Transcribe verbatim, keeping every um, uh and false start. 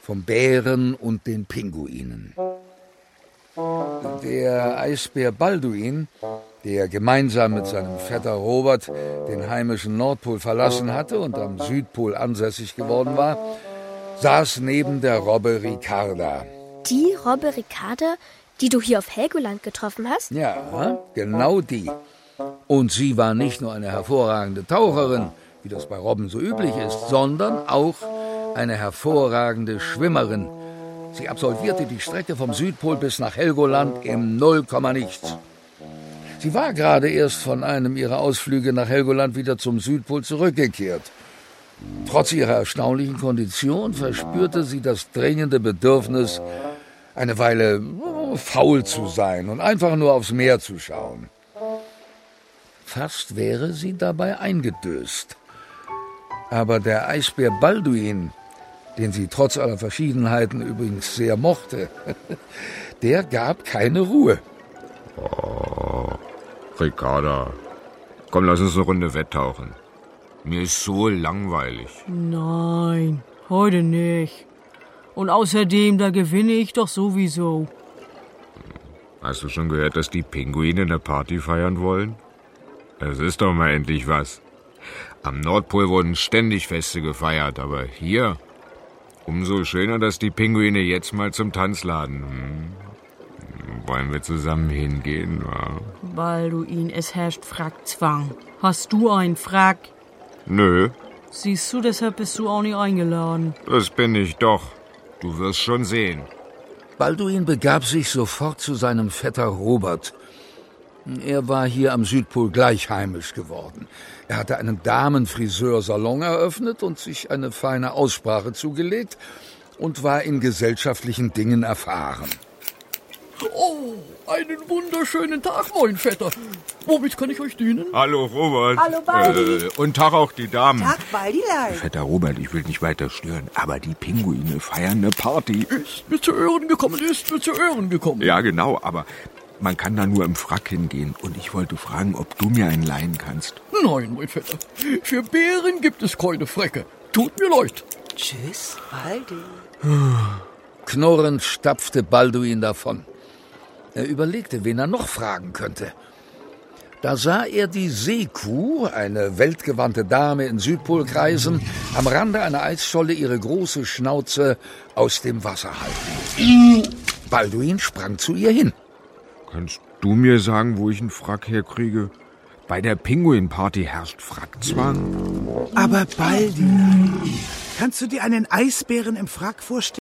vom Bären und den Pinguinen. Der Eisbär Balduin, der gemeinsam mit seinem Vetter Robert den heimischen Nordpol verlassen hatte und am Südpol ansässig geworden war, saß neben der Robbe Ricarda. Die Robbe Ricarda, die du hier auf Helgoland getroffen hast? Ja, genau die. Und sie war nicht nur eine hervorragende Taucherin, wie das bei Robben so üblich ist, sondern auch eine hervorragende Schwimmerin. Sie absolvierte die Strecke vom Südpol bis nach Helgoland im Null Komma nichts. Sie war gerade erst von einem ihrer Ausflüge nach Helgoland wieder zum Südpol zurückgekehrt. Trotz ihrer erstaunlichen Kondition verspürte sie das dringende Bedürfnis, eine Weile faul zu sein und einfach nur aufs Meer zu schauen. Fast wäre sie dabei eingedöst. Aber der Eisbär Balduin, den sie trotz aller Verschiedenheiten übrigens sehr mochte, der gab keine Ruhe. Oh, Ricarda, komm, lass uns eine Runde wetttauchen. Mir ist so langweilig. Nein, heute nicht. Und außerdem, da gewinne ich doch sowieso. Hast du schon gehört, dass die Pinguine eine Party feiern wollen? Das ist doch mal endlich was. Am Nordpol wurden ständig Feste gefeiert, aber hier umso schöner, dass die Pinguine jetzt mal zum Tanz laden. Hm. Wollen wir zusammen hingehen? Ja? Balduin, es herrscht Frackzwang. Hast du einen Frack? Nö. Siehst du, deshalb bist du auch nicht eingeladen. Das bin ich doch. Du wirst schon sehen. Balduin begab sich sofort zu seinem Vetter Robert. Er war hier am Südpol gleich heimisch geworden. Er hatte einen Damenfriseursalon eröffnet und sich eine feine Aussprache zugelegt und war in gesellschaftlichen Dingen erfahren. Oh, einen wunderschönen Tag, mein Vetter. Womit kann ich euch dienen? Hallo, Robert. Hallo, Baldi. Äh, und Tag auch die Damen. Tag, Baldilein. Vetter Robert, ich will nicht weiter stören, aber die Pinguine feiern eine Party. Ist mir zu Ohren gekommen, ist mir zu Ohren gekommen. Ja, genau, aber man kann da nur im Frack hingehen. Und ich wollte fragen, ob du mir einen leihen kannst. Nein, mein Vetter. Für Bären gibt es keine Frecke. Tut mir leid. Tschüss, Baldi. Knurrend stapfte Balduin davon. Er überlegte, wen er noch fragen könnte. Da sah er die Seekuh, eine weltgewandte Dame in Südpolkreisen, am Rande einer Eisscholle ihre große Schnauze aus dem Wasser halten. Balduin sprang zu ihr hin. Kannst du mir sagen, wo ich einen Frack herkriege? Bei der Pinguin-Party herrscht Frackzwang. Aber Baldi, kannst du dir einen Eisbären im Frack vorstellen?